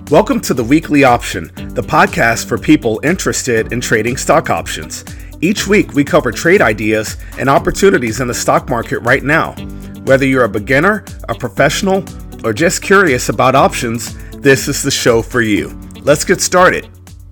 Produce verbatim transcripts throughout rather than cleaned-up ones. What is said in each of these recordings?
Welcome to the Weekly Option, the podcast for people interested in trading stock options. Each week, we cover trade ideas and opportunities in the stock market right now. Whether you're a beginner, a professional, or just curious about options, this is the show for you. Let's get started.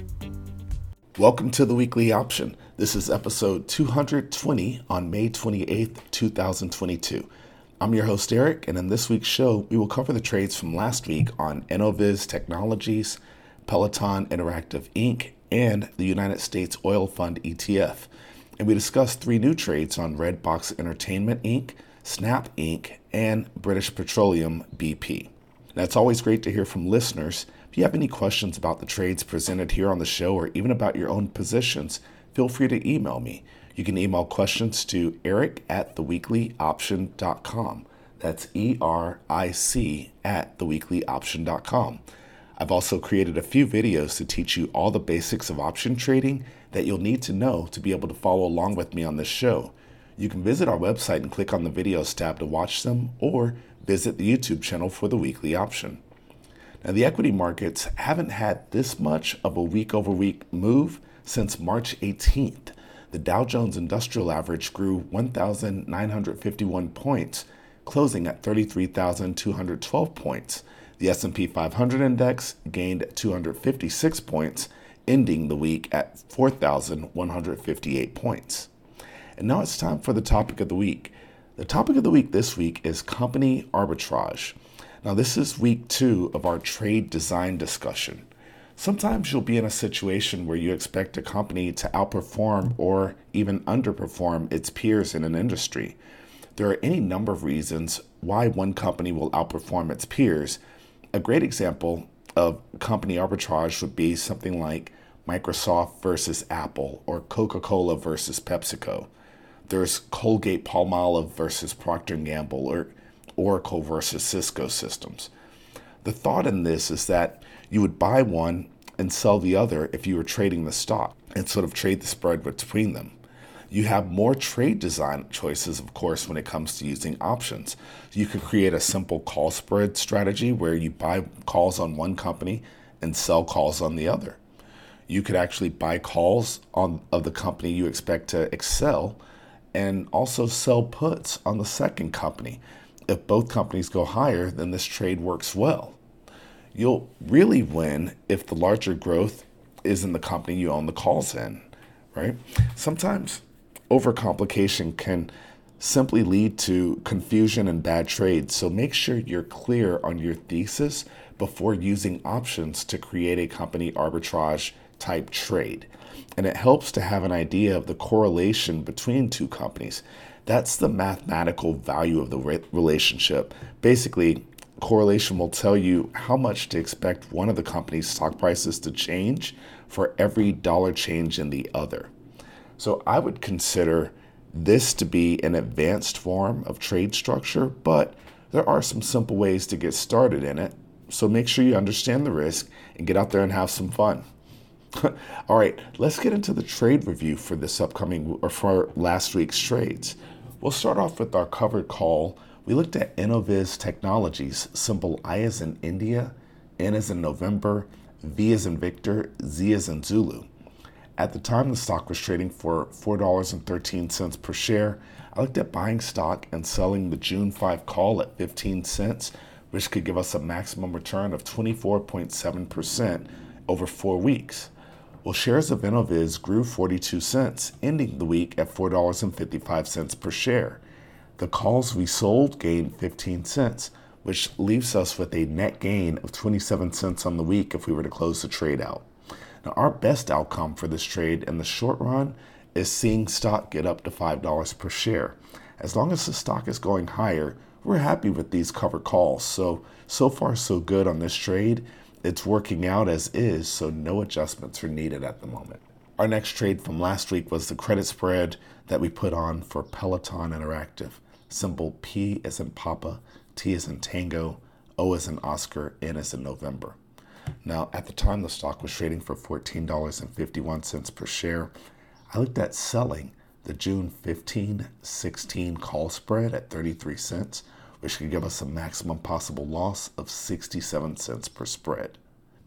Welcome to the Weekly Option. This is episode two hundred twenty on May twenty-eighth, twenty twenty-two. I'm your host, Eric, and in this week's show, we will cover the trades from last week on Innoviz Technologies, Peloton Interactive Incorporated, and the United States Oil Fund E T F. And we discuss three new trades on Redbox Entertainment Incorporated, Snap Incorporated, and British Petroleum B P. Now, it's always great to hear from listeners. If you have any questions about the trades presented here on the show or even about your own positions, feel free to email me. You can email questions to eric at the weekly option dot com. That's E R I C at the weekly option dot com. I've also created a few videos to teach you all the basics of option trading that you'll need to know to be able to follow along with me on this show. You can visit our website and click on the videos tab to watch them, or visit the YouTube channel for the Weekly Option. Now, the equity markets haven't had this much of a week-over-week move since March eighteenth. The Dow Jones Industrial Average grew one thousand nine hundred fifty-one points, closing at thirty-three thousand two hundred twelve points. The S and P five hundred index gained two hundred fifty-six points, ending the week at four thousand one hundred fifty-eight points. And now it's time for the topic of the week. The topic of the week this week is company arbitrage. Now, this is week two of our trade design discussion. Sometimes you'll be in a situation where you expect a company to outperform or even underperform its peers in an industry. There are any number of reasons why one company will outperform its peers. A great example of company arbitrage would be something like Microsoft versus Apple or Coca-Cola versus PepsiCo. There's Colgate-Palmolive versus Procter and Gamble or Oracle versus Cisco Systems. The thought in this is that you would buy one and sell the other if you were trading the stock and sort of trade the spread between them. You have more trade design choices, of course, when it comes to using options. You could create a simple call spread strategy where you buy calls on one company and sell calls on the other. You could actually buy calls on of the company you expect to excel and also sell puts on the second company. If both companies go higher, then this trade works well. You'll really win if the larger growth is in the company you own the calls in, right? Sometimes overcomplication can simply lead to confusion and bad trades, so make sure you're clear on your thesis before using options to create a company arbitrage type trade. And it helps to have an idea of the correlation between two companies. That's the mathematical value of the re- relationship. Basically, correlation will tell you how much to expect one of the company's stock prices to change for every dollar change in the other. So I would consider this to be an advanced form of trade structure, but there are some simple ways to get started in it. So make sure you understand the risk and get out there and have some fun. All right, let's get into the trade review for this upcoming or for last week's trades. We'll start off with our covered call. We looked at Innoviz Technologies, symbol I as in India, N as in November, V as in Victor, Z as in Zulu. At the time, the stock was trading for four dollars and thirteen cents per share. I looked at buying stock and selling the June fifth call at fifteen cents, which could give us a maximum return of twenty-four point seven percent over four weeks. Well, shares of Innoviz grew forty-two cents, ending the week at four dollars and fifty-five cents per share. The calls we sold gained fifteen cents, which leaves us with a net gain of twenty-seven cents on the week if we were to close the trade out. Now, our best outcome for this trade in the short run is seeing stock get up to five dollars per share. As long as the stock is going higher, we're happy with these covered calls. So, so far so good on this trade. It's working out as is, so no adjustments are needed at the moment. Our next trade from last week was the credit spread that we put on for Peloton Interactive. Symbol P as in Papa, T as in Tango, O as in Oscar, N as in November. Now, at the time, the stock was trading for fourteen dollars and fifty-one cents per share. I looked at selling the June fifteen sixteen call spread at thirty-three cents, which could give us a maximum possible loss of sixty-seven cents per spread.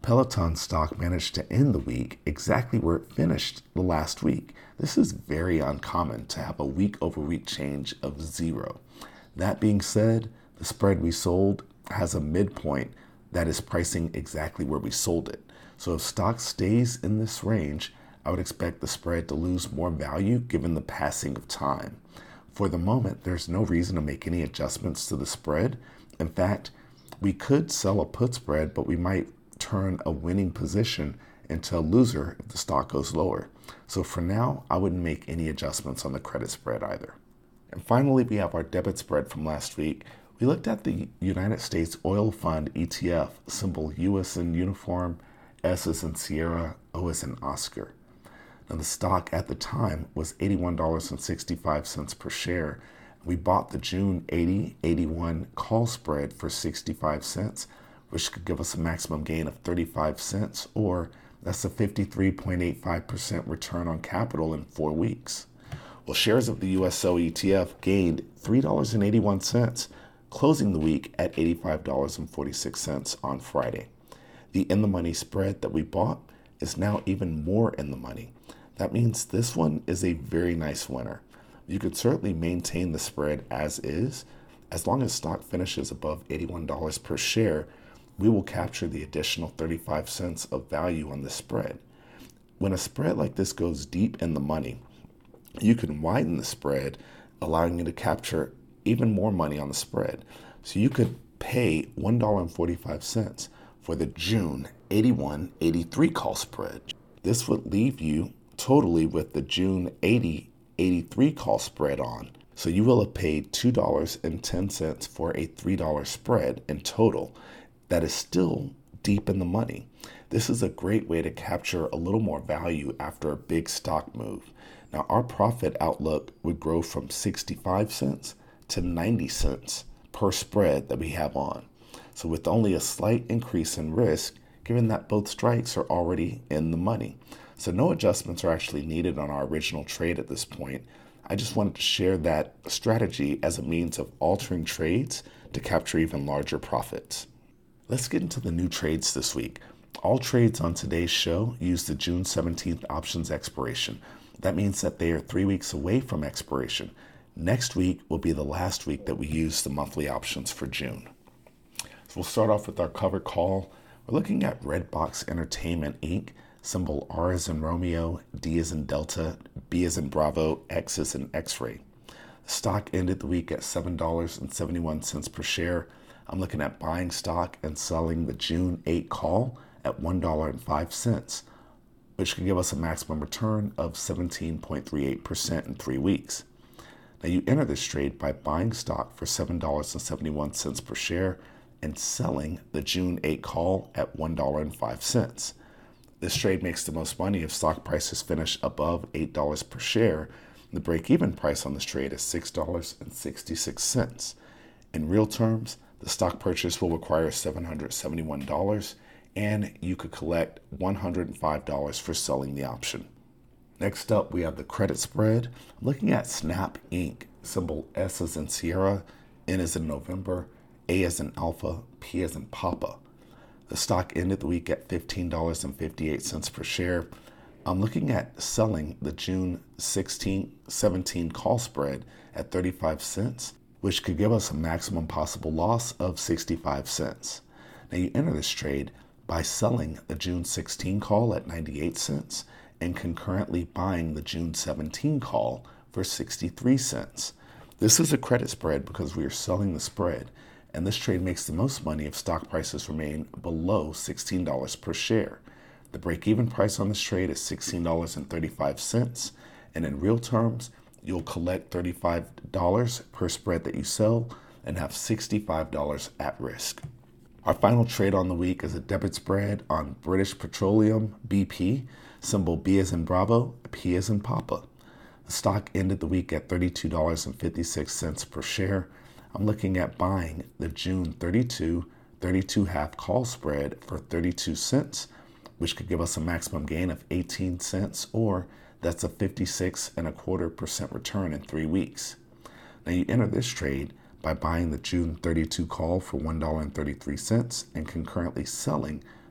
Peloton stock managed to end the week exactly where it finished the last week. This is very uncommon to have a week-over-week change of zero. That being said, the spread we sold has a midpoint that is pricing exactly where we sold it. So if stock stays in this range, I would expect the spread to lose more value given the passing of time. For the moment, there's no reason to make any adjustments to the spread. In fact, we could sell a put spread, but we might turn a winning position into a loser if the stock goes lower. So for now, I wouldn't make any adjustments on the credit spread either. And finally, we have our debit spread from last week. We looked at the United States Oil Fund E T F, symbol U as in uniform, S as in Sierra, O as in Oscar. Now the stock at the time was eighty-one dollars and sixty-five cents per share. We bought the June eighty eighty-one call spread for sixty-five cents, which could give us a maximum gain of thirty-five cents, or that's a fifty-three point eight five percent return on capital in four weeks. Well, shares of the U S O E T F gained three dollars and eighty-one cents, closing the week at eighty-five dollars and forty-six cents on Friday. The in-the-money spread that we bought is now even more in the money. That means this one is a very nice winner. You could certainly maintain the spread as is. As long as stock finishes above eighty-one dollars per share, we will capture the additional thirty-five cents of value on the spread. When a spread like this goes deep in the money, you can widen the spread, allowing you to capture even more money on the spread. So you could pay one dollar and forty-five cents for the June eighty-one eighty-three call spread. This would leave you totally with the June eighty eighty-three call spread on. So you will have paid two dollars and ten cents for a three dollars spread in total. That is still deep in the money. This is a great way to capture a little more value after a big stock move. Now our profit outlook would grow from sixty-five cents to ninety cents per spread that we have on. So with only a slight increase in risk, given that both strikes are already in the money. So no adjustments are actually needed on our original trade at this point. I just wanted to share that strategy as a means of altering trades to capture even larger profits. Let's get into the new trades this week. All trades on today's show use the June seventeenth options expiration. That means that they are three weeks away from expiration. Next week will be the last week that we use the monthly options for June. So we'll start off with our covered call. We're looking at Redbox Entertainment Incorporated, symbol R as in Romeo, D as in Delta, B as in Bravo, X as in X-ray. The stock ended the week at seven dollars and seventy-one cents per share. I'm looking at buying stock and selling the June eighth call at one dollar and five cents, which can give us a maximum return of seventeen point three eight percent in three weeks. Now you enter this trade by buying stock for seven dollars and seventy-one cents per share and selling the June eighth call at one dollar and five cents. This trade makes the most money if stock prices finish above eight dollars per share. The break-even price on this trade is six dollars and sixty-six cents. In real terms, the stock purchase will require seven hundred seventy-one dollars, and you could collect one hundred five dollars for selling the option. Next up, we have the credit spread. I'm looking at Snap Incorporated, symbol S as in Sierra, N as in November, A as in Alpha, P as in Papa. The stock ended the week at fifteen dollars and fifty-eight cents per share. I'm looking at selling the June sixteenth seventeenth call spread at thirty-five cents, which could give us a maximum possible loss of sixty-five cents. Now you enter this trade by selling the June sixteenth call at ninety-eight cents and concurrently buying the June seventeenth call for sixty-three cents. This is a credit spread because we are selling the spread, and this trade makes the most money if stock prices remain below sixteen dollars per share. The break-even price on this trade is sixteen dollars and thirty-five cents, and in real terms, you'll collect thirty-five dollars per spread that you sell and have sixty-five dollars at risk. Our final trade on the week is a debit spread on British Petroleum, B P, symbol B as in Bravo, P as in Papa. The stock ended the week at thirty-two dollars and fifty-six cents per share. I'm looking at buying the June thirty-two thirty-two half call spread for thirty-two cents, which could give us a maximum gain of eighteen cents, or that's a fifty-six and a quarter percent return in three weeks. Now you enter this trade by buying the June thirty-two call for one dollar and thirty-three cents and concurrently selling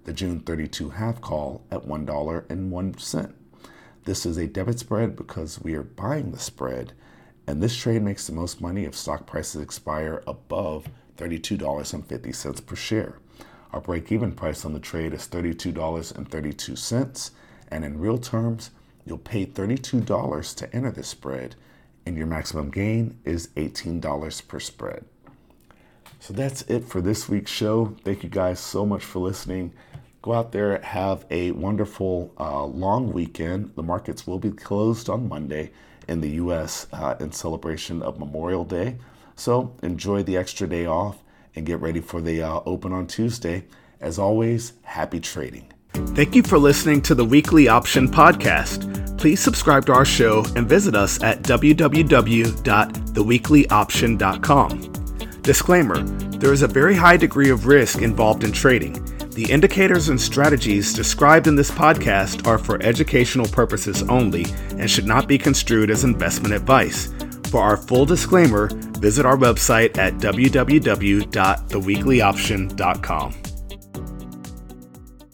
the June thirty-two half call at one dollar and one cent. This is a debit spread because we are buying the spread, and this trade makes the most money if stock prices expire above thirty-two dollars and fifty cents per share. Our break-even price on the trade is thirty-two dollars and thirty-two cents, and in real terms, you'll pay thirty-two dollars to enter this spread, and your maximum gain is eighteen dollars per spread. So that's it for this week's show. Thank you guys so much for listening. Go out there, have a wonderful uh, long weekend. The markets will be closed on Monday in the U S uh, in celebration of Memorial Day. So enjoy the extra day off and get ready for the uh, open on Tuesday. As always, happy trading. Thank you for listening to the Weekly Option Podcast. Please subscribe to our show and visit us at w w w dot the weekly option dot com. Disclaimer, there is a very high degree of risk involved in trading. The indicators and strategies described in this podcast are for educational purposes only and should not be construed as investment advice. For our full disclaimer, visit our website at w w w dot the weekly option dot com.